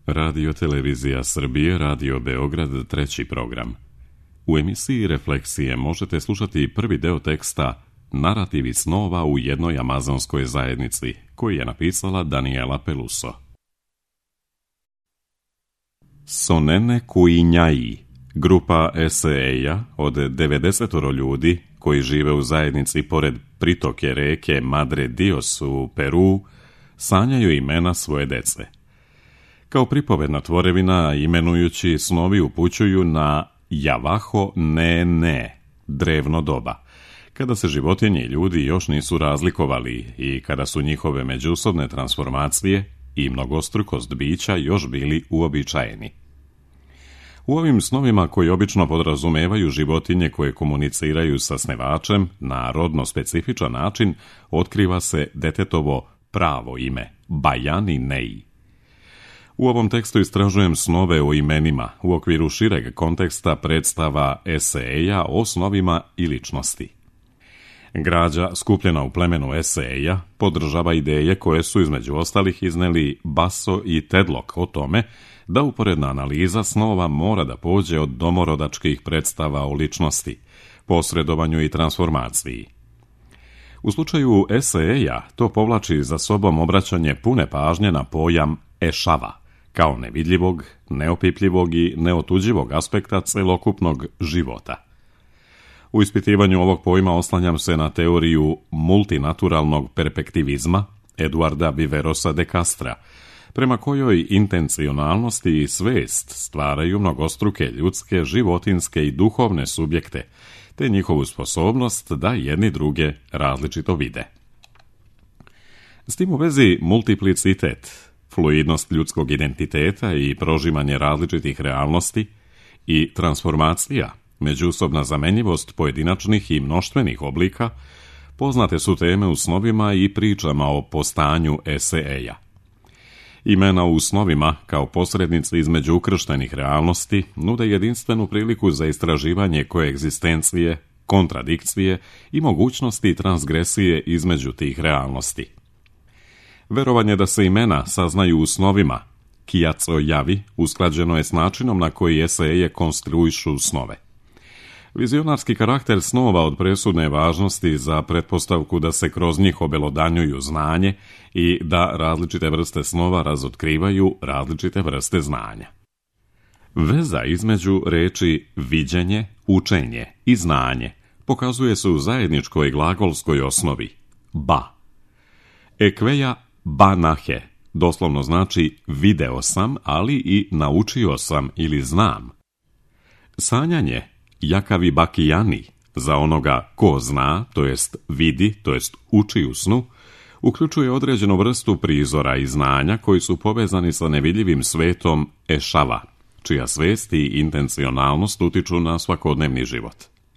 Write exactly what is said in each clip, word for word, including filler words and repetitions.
Radio Televizija Srbije, Radio Beograd, treći program. U emisiji Refleksije možete slušati prvi deo teksta Narativi snova u jednoj amazonskoj zajednici, koji je napisala Daniela Peluso. Sonene Kuinjai, grupa eseja od devedeset ljudi koji žive u zajednici pored pritoke reke Madre Dios u Peru, sanjaju imena svoje dece. Kao pripovedna tvorevina, imenujući snovi upućuju na Javaho ne ne, drevno doba, kada se životinje i ljudi još nisu razlikovali i kada su njihove međusobne transformacije i mnogostrukost bića još bili uobičajeni. U ovim snovima, koji obično podrazumevaju životinje koje komuniciraju sa snevačem na rodno specifičan način, otkriva se detetovo pravo ime, Bajani Nei. U ovom tekstu istražujem snove o imenima u okviru šireg konteksta predstava eseja o snovima i ličnosti. Građa skupljena u plemenu eseja podržava ideje koje su između ostalih izneli Basso i Tedlock o tome da uporedna analiza snova mora da pođe od domorodačkih predstava o ličnosti, posredovanju i transformaciji. U slučaju eseja to povlači za sobom obraćanje pune pažnje na pojam ešava, kao nevidljivog, neopipljivog i neotuđivog aspekta celokupnog života. U ispitivanju ovog pojma oslanjam se na teoriju multinaturalnog perspektivizma Eduarda Viverosa de Castra, prema kojoj intencionalnosti i svest stvaraju mnogostruke ljudske, životinske i duhovne subjekte, te njihovu sposobnost da jedni druge različito vide. S tim u vezi multiplicitet, fluidnost ljudskog identiteta i prožimanje različitih realnosti i transformacija, međusobna zamenjivost pojedinačnih i mnoštvenih oblika, poznate su teme u snovima i pričama o postanju eseja. Imena u snovima, kao posrednici između ukrštenih realnosti, nude jedinstvenu priliku za istraživanje koegzistencije, kontradikcije i mogućnosti transgresije između tih realnosti. Verovanje da se imena saznaju u snovima, Kijaco Javi, usklađeno je s načinom na koji eseje konstruišu snove. Vizionarski karakter snova od presudne važnosti za pretpostavku da se kroz njih obelodanjuju znanje i da različite vrste snova razotkrivaju različite vrste znanja. Veza između reči viđenje, učenje i znanje pokazuje se u zajedničkoj glagolskoj osnovi ba. Ekveja banahe doslovno znači video sam, ali i naučio sam ili znam. Sanjanje Jakavi bakijani, za onoga ko zna, to jest vidi, to jest uči u snu, uključuje određenu vrstu prizora i znanja koji su povezani sa nevidljivim svetom ešava, čija svest i intencionalnost utiču na svakodnevni život.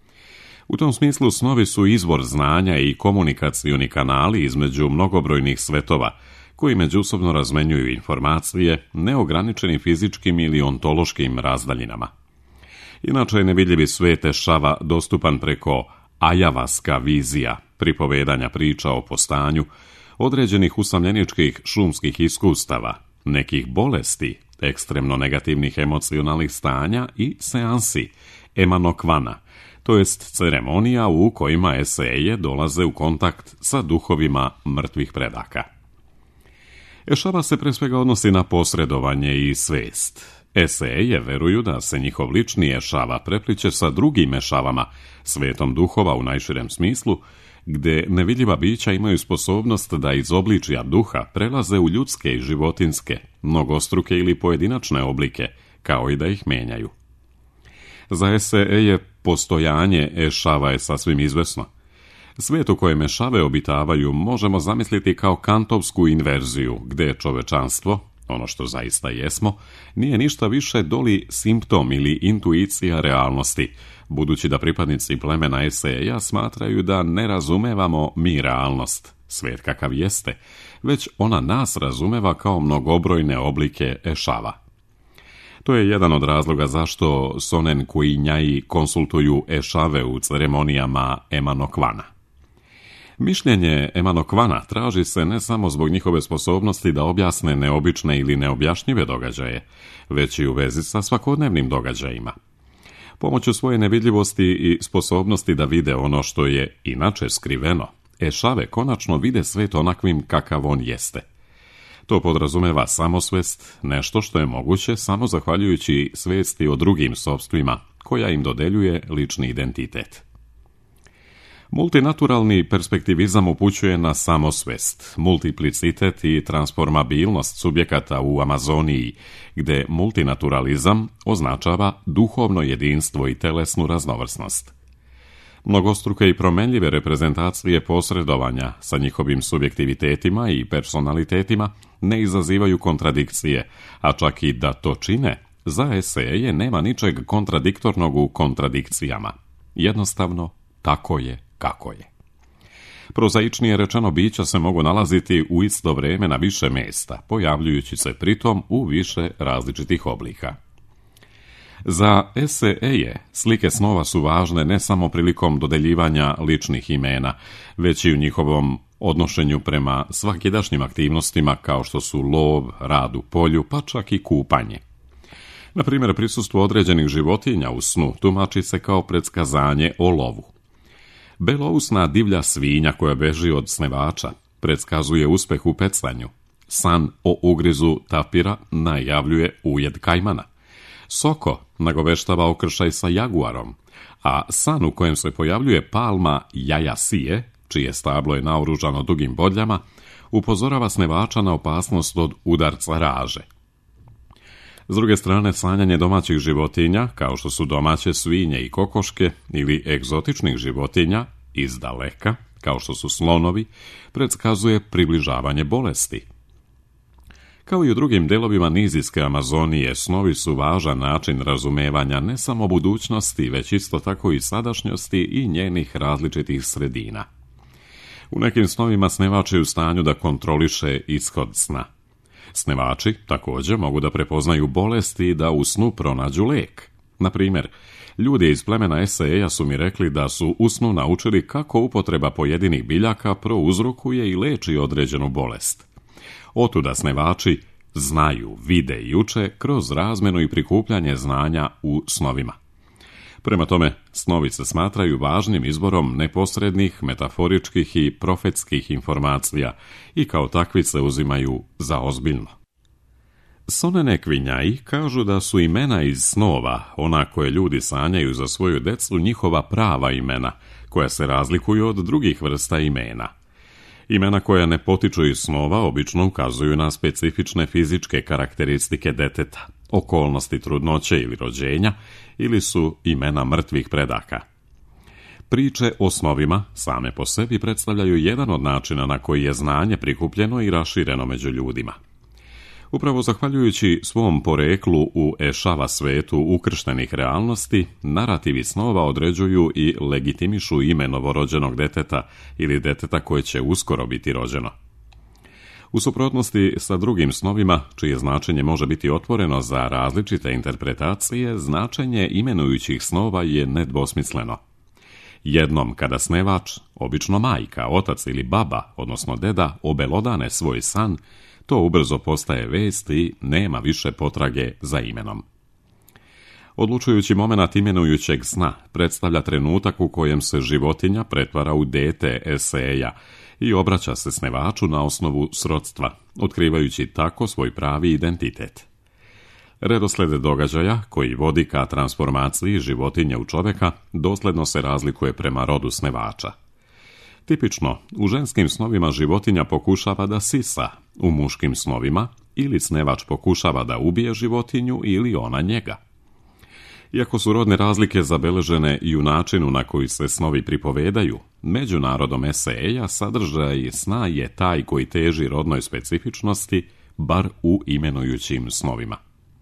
U tom smislu snovi su izvor znanja i komunikacioni kanali između mnogobrojnih svetova, koji međusobno razmenjuju informacije neograničeni fizičkim ili ontološkim razdaljinama. Inače je nevidljivi svet ešava dostupan preko ajavaska vizija, pripovedanja priča o postanju, određenih usamljeničkih šumskih iskustava, nekih bolesti, ekstremno negativnih emocionalnih stanja i seansi, emanokvana, to jest ceremonija u kojima eseje dolaze u kontakt sa duhovima mrtvih predaka. Ešava se pre svega odnosi na posredovanje i svest. Eseje veruju da se njihov lični ešava prepliče sa drugim ešavama, svetom duhova u najširem smislu, gde nevidljiva bića imaju sposobnost da iz obličja duha prelaze u ljudske i životinske, mnogostruke ili pojedinačne oblike, kao i da ih menjaju. Za eseje postojanje ešava je sasvim izvesno. Svijet u kojem ešave obitavaju možemo zamisliti kao kantovsku inverziju, gde čovečanstvo, ono što zaista jesmo, nije ništa više doli simptom ili intuicija realnosti, budući da pripadnici plemena eseja smatraju da ne razumevamo mi realnost, svijet kakav jeste, već ona nas razumeva kao mnogobrojne oblike ešava. To je jedan od razloga zašto Sonen Kuinjai konsultuju ešave u ceremonijama emanokvana. Mišljenje Emano Kvana traži se ne samo zbog njihove sposobnosti da objasne neobične ili neobjašnjive događaje, već i u vezi sa svakodnevnim događajima. Pomoću svoje nevidljivosti i sposobnosti da vide ono što je inače skriveno, ešave konačno vide svet onakvim kakav on jeste. To podrazumeva samosvest, nešto što je moguće samo zahvaljujući svesti o drugim sopstvima, koja im dodeljuje lični identitet. Multinaturalni perspektivizam upućuje na samosvest, multiplicitet i transformabilnost subjekata u Amazoniji, gde multinaturalizam označava duhovno jedinstvo i telesnu raznovrsnost. Mnogostruke i promenljive reprezentacije posredovanja sa njihovim subjektivitetima i personalitetima ne izazivaju kontradikcije, a čak i da to čine, za eseje nema ničeg kontradiktornog u kontradikcijama. Jednostavno, tako je kako je. Prozaičnije rečeno, bića se mogu nalaziti u isto vreme na više mjesta, pojavljujući se pritom u više različitih oblika. Za eseje slike snova su važne ne samo prilikom dodeljivanja ličnih imena, već i u njihovom odnošenju prema svakidašnjim aktivnostima kao što su lov, rad u polju, pa čak i kupanje. Na primjer, prisustvo određenih životinja u snu tumači se kao predskazanje o lovu. Belousna divlja svinja koja beži od snevača predskazuje uspeh u pecanju. San o ugrizu tapira najavljuje ujed kajmana. Soko nagoveštava okršaj sa jaguarom, a san u kojem se pojavljuje palma jaja sije, čije stablo je naoružano dugim bodljama, upozorava snevača na opasnost od udarca raže. S druge strane, sanjanje domaćih životinja, kao što su domaće svinje i kokoške, ili egzotičnih životinja, iz daleka, kao što su slonovi, predskazuje približavanje bolesti. Kao i u drugim delovima nizijske Amazonije, snovi su važan način razumevanja ne samo budućnosti, već isto tako i sadašnjosti i njenih različitih sredina. U nekim snovima snevač je u stanju da kontroliše ishod sna. Snevači također mogu da prepoznaju bolesti i da u snu pronađu lek. Na primjer, ljudi iz plemena eseja su mi rekli da su u snu naučili kako upotreba pojedinih biljaka prouzrokuje i leči određenu bolest. Otuda snevači znaju, vide i uče kroz razmjenu i prikupljanje znanja u snovima. Prema tome, snovi se smatraju važnim izborom neposrednih, metaforičkih i profetskih informacija i kao takvi se uzimaju za ozbiljno. Sonene Kvinjai kažu da su imena iz snova, ona koje ljudi sanjaju za svoju decu, njihova prava imena, koja se razlikuju od drugih vrsta imena. Imena koja ne potiču iz snova obično ukazuju na specifične fizičke karakteristike deteta, okolnosti trudnoće ili rođenja, ili su imena mrtvih predaka. Priče o snovima same po sebi predstavljaju jedan od načina na koji je znanje prikupljeno i rašireno među ljudima. Upravo zahvaljujući svom poreklu u ešava svetu ukrštenih realnosti, narativi snova određuju i legitimišu ime novorođenog deteta ili deteta koje će uskoro biti rođeno. U suprotnosti sa drugim snovima, čije značenje može biti otvoreno za različite interpretacije, značenje imenujućih snova je nedvosmisleno. Jednom kada snevač, obično majka, otac ili baba, odnosno deda, obelodane svoj san, to ubrzo postaje vest i nema više potrage za imenom. Odlučujući momenat imenujućeg sna predstavlja trenutak u kojem se životinja pretvara u dete eseja i obraća se snevaču na osnovu srodstva, otkrivajući tako svoj pravi identitet. Redosled događaja, koji vodi ka transformaciji životinje u čovjeka, dosljedno se razlikuje prema rodu snevača. Tipično, u ženskim snovima životinja pokušava da sisa, u muškim snovima ili snevač pokušava da ubije životinju ili ona njega. Iako su rodne razlike zabeležene i u načinu na koji se snovi pripovedaju, među narodom eseja sadržaj sna je taj koji teži rodnoj specifičnosti, bar u imenujućim snovima.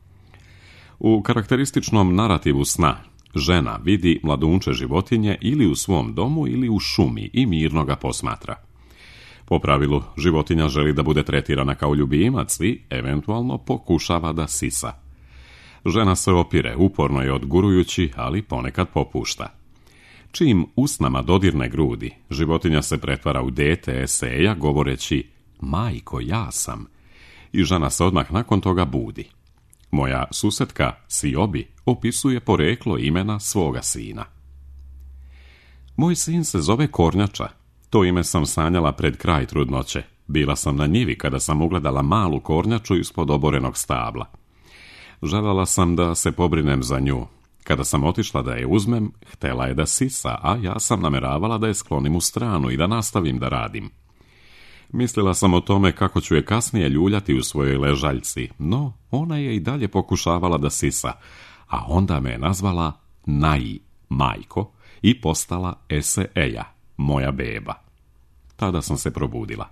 U karakterističnom narativu sna, žena vidi mladunče životinje ili u svom domu ili u šumi i mirno ga posmatra. Po pravilu, životinja želi da bude tretirana kao ljubimac i, eventualno, pokušava da sisa. Žena se opire, uporno je odgurujući, ali ponekad popušta. Čim usnama dodirne grudi, životinja se pretvara u dete eseja govoreći majko, ja sam, i žena se odmah nakon toga budi. Moja susetka Siobi opisuje poreklo imena svoga sina. Moj sin se zove Kornjača. To ime sam sanjala pred kraj trudnoće. Bila sam na njivi kada sam ugledala malu kornjaču ispod oborenog stabla. Željela sam da se pobrinem za nju. Kada sam otišla da je uzmem, htjela je da sisa, a ja sam nameravala da je sklonim u stranu i da nastavim da radim. Mislila sam o tome kako ću je kasnije ljuljati u svojoj ležaljci, no ona je i dalje pokušavala da sisa, a onda me je nazvala Nai, majko, i postala Eseja, moja beba. Tada sam se probudila.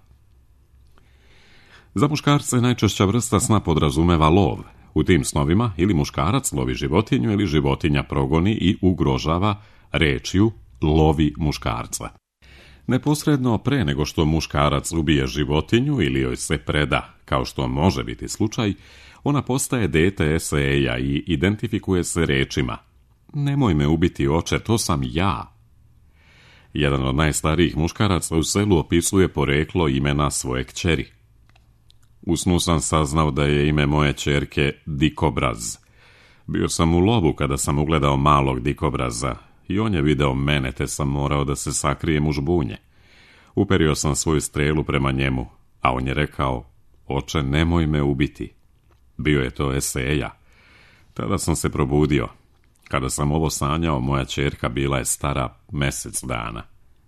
Za muškarce najčešća vrsta sna podrazumeva lov. U tim snovima ili muškarac lovi životinju ili životinja progoni i ugrožava rečju lovi muškarca. Neposredno pre nego što muškarac ubije životinju ili joj se preda, kao što može biti slučaj, ona postaje dete eseja i identifikuje se rečima nemoj me ubiti, oče, to sam ja. Jedan od najstarijih muškaraca u selu opisuje poreklo imena svoje kćeri. U snu sam saznao da je ime moje ćerke Dikobraz. Bio sam u lovu kada sam ugledao malog Dikobraza i on je video mene, te sam morao da se sakrijem u žbunje. Uperio sam svoju strelu prema njemu, a on je rekao, oče, nemoj me ubiti. Bio je to eseja. Tada sam se probudio. Kada sam ovo sanjao, moja ćerka bila je stara mjesec dana.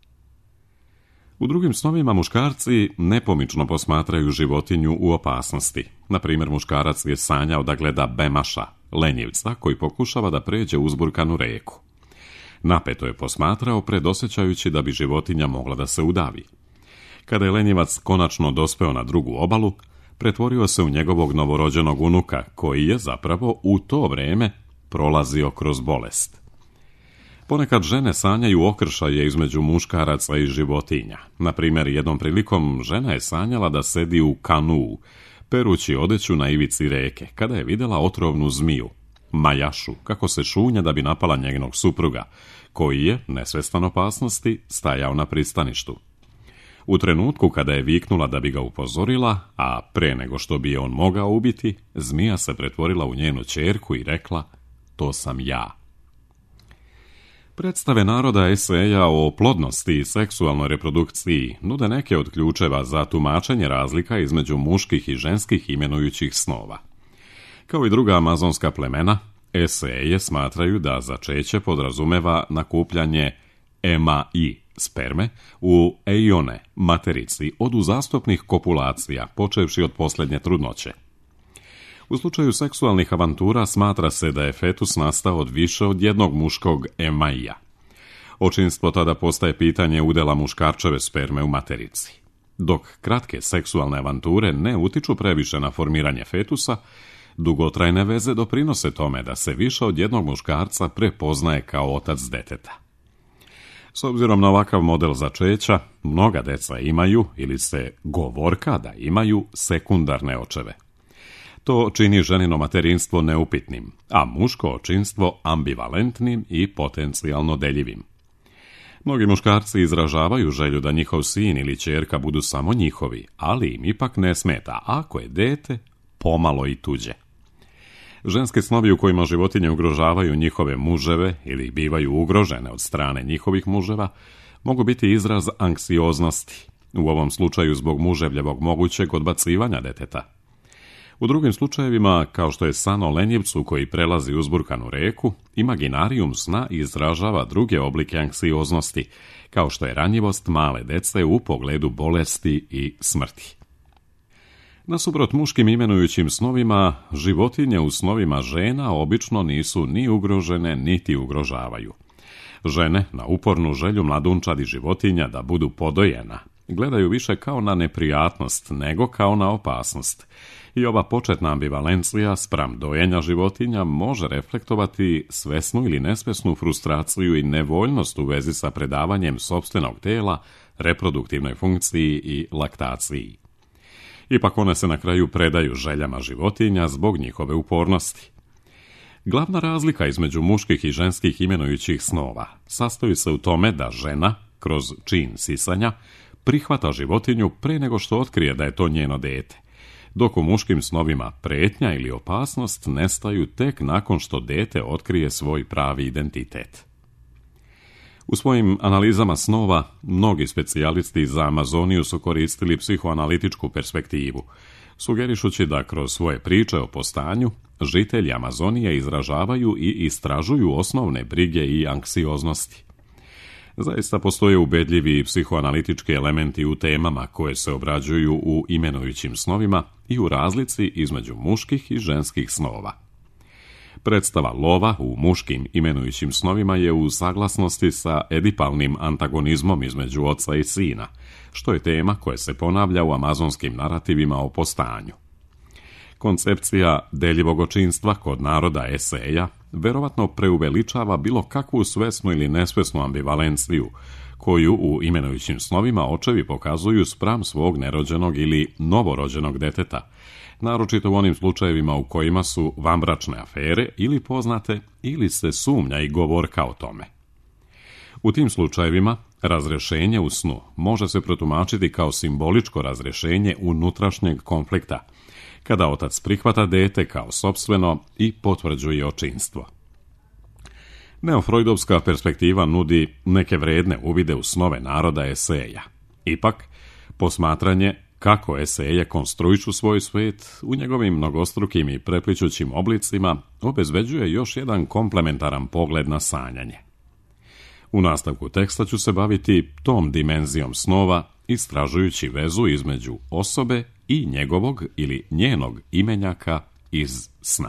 U drugim snovima muškarci nepomično posmatraju životinju u opasnosti. Na primjer, muškarac je sanjao da gleda bemaša, lenjivca, koji pokušava da pređe uzburkanu reku. Napeto je posmatrao, predosjećajući da bi životinja mogla da se udavi. Kada je lenjivac konačno dospeo na drugu obalu, pretvorio se u njegovog novorođenog unuka, koji je zapravo u to vrijeme prolazio kroz bolest. Ponekad žene sanjaju okršaje između muškaraca i životinja. Na primjer, jednom prilikom žena je sanjala da sedi u kanuu, perući odeću na ivici reke, kada je vidjela otrovnu zmiju, majašu, kako se šunja da bi napala njenog supruga, koji je, nesvestan opasnosti, stajao na pristaništu. U trenutku kada je viknula da bi ga upozorila, a pre nego što bi je on mogao ubiti, zmija se pretvorila u njenu ćerku i rekla, to sam ja. Predstave naroda eseja o plodnosti i seksualnoj reprodukciji nude neke od ključeva za tumačenje razlika između muških i ženskih imenujućih snova. Kao i druga amazonska plemena, eseje smatraju da začeće podrazumeva nakupljanje emai, sperme, u eione, materici, od uzastopnih kopulacija, počevši od posljednje trudnoće. U slučaju seksualnih avantura smatra se da je fetus nastao od više od jednog muškog emaija. Očinstvo tada postaje pitanje udjela muškarčeve sperme u materici. Dok kratke seksualne avanture ne utiču previše na formiranje fetusa, dugotrajne veze doprinose tome da se više od jednog muškarca prepoznaje kao otac deteta. S obzirom na ovakav model začeća, mnoga deca imaju ili se govorka da imaju sekundarne očeve. To čini ženino materinstvo neupitnim, a muško očinstvo ambivalentnim i potencijalno deljivim. Mnogi muškarci izražavaju želju da njihov sin ili ćerka budu samo njihovi, ali im ipak ne smeta ako je dete pomalo i tuđe. Ženski snovi u kojima životinje ugrožavaju njihove muževe ili bivaju ugrožene od strane njihovih muževa mogu biti izraz anksioznosti, u ovom slučaju zbog muževljevog mogućeg odbacivanja deteta. U drugim slučajevima, kao što je san o lenjivcu koji prelazi uzburkanu reku, imaginarijum sna izražava druge oblike anksioznosti, kao što je ranjivost male dece u pogledu bolesti i smrti. Nasuprot muškim imenujućim snovima, životinje u snovima žena obično nisu ni ugrožene, niti ugrožavaju. Žene, na upornu želju mladunčadi životinja da budu podojena, gledaju više kao na neprijatnost nego kao na opasnost. I ova početna ambivalencija spram dojenja životinja može reflektovati svesnu ili nesvesnu frustraciju i nevoljnost u vezi sa predavanjem sopstvenog tela, reproduktivnoj funkciji i laktaciji. Ipak one se na kraju predaju željama životinja zbog njihove upornosti. Glavna razlika između muških i ženskih imenujućih snova sastoji se u tome da žena, kroz čin sisanja, prihvata životinju pre nego što otkrije da je to njeno dete, dok u muškim snovima pretnja ili opasnost nestaju tek nakon što dete otkrije svoj pravi identitet. U svojim analizama snova, mnogi specijalisti za Amazoniju su koristili psihoanalitičku perspektivu, sugerišući da kroz svoje priče o postanju, žitelji Amazonije izražavaju i istražuju osnovne brige i anksioznosti. Zaista postoje ubedljivi psihoanalitički elementi u temama koje se obrađuju u imenujućim snovima i u razlici između muških i ženskih snova. Predstava lova u muškim imenujućim snovima je u saglasnosti sa edipalnim antagonizmom između oca i sina, što je tema koja se ponavlja u amazonskim narativima o postanju. Koncepcija deljivog očinstva kod naroda Eseja verovatno preuveličava bilo kakvu svesnu ili nesvesnu ambivalenciju, koju u imenujućim snovima očevi pokazuju spram svog nerođenog ili novorođenog deteta, naročito u onim slučajevima u kojima su vanbračne afere ili poznate ili se sumnja i govorka o tome. U tim slučajevima razrešenje u snu može se protumačiti kao simboličko razrešenje unutrašnjeg konflikta, kada otac prihvata dete kao sopstveno i potvrđuje očinstvo. Neofrojdovska perspektiva nudi neke vredne uvide u snove naroda Eseja. Ipak, posmatranje kako Eseje konstruišu svoj svet u njegovim mnogostrukim i prepličućim oblicima obezbeđuje još jedan komplementaran pogled na sanjanje. U nastavku teksta ću se baviti tom dimenzijom snova, istražujući vezu između osobe i njegovog ili njenog imenjaka iz sna.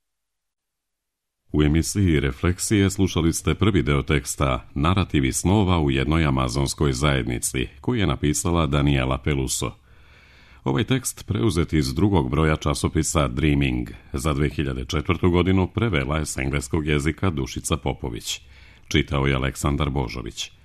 U emisiji Refleksije slušali ste prvi deo teksta Narativi snova u jednoj amazonskoj zajednici, koji je napisala Daniela Peluso. Ovaj tekst preuzet iz drugog broja časopisa Dreaming za dve hiljade četvrtu. godinu prevela je s engleskog jezika Dušica Popović. Čitao je Aleksandar Božović.